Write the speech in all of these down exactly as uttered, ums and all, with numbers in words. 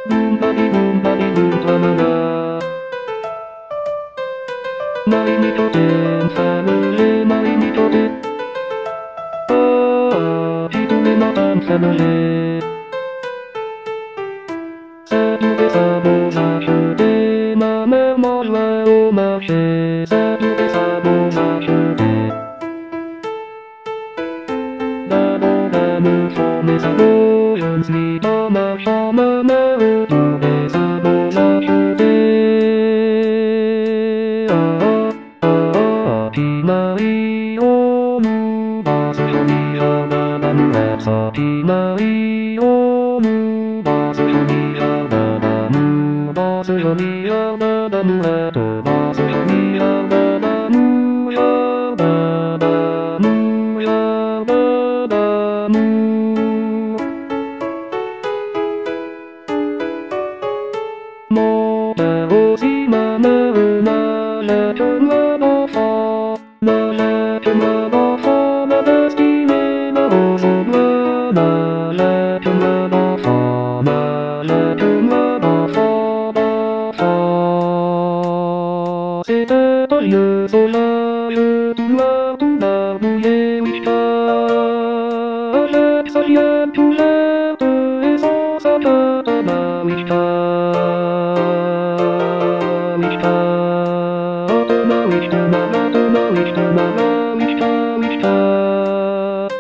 ブンバリブンバリブンバナナ。毎日でサムレ毎日で。ああ、一人のダンサムレ。サブでサボザシュで、マメモラをマシェ。サブでサボザシュで。ダボダムソメサボユンスリダマシャママウドベサボザシュで。ああ、ああ、ピナイオムバスシャミアダダムラサピナイオムバスシャミアダダムバスシャミアダダムラトバスシャミアダダムヤダダムヤダダムもたおしまなうならちょまばファならちょまばファなだすきめなおそばならちょまばファならちょまばファばファせたという空ゆとわとなぶへうしたあらきさりやんとらとえそさたたまうしたウィスターとまウィスタマラとまウィスタマラウィスタウィスタ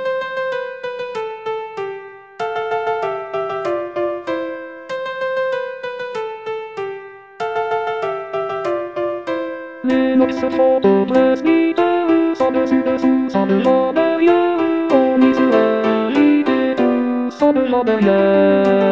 レノクスフォトプレスギターサブスデスサブラバヤお水はりでとサブラバヤ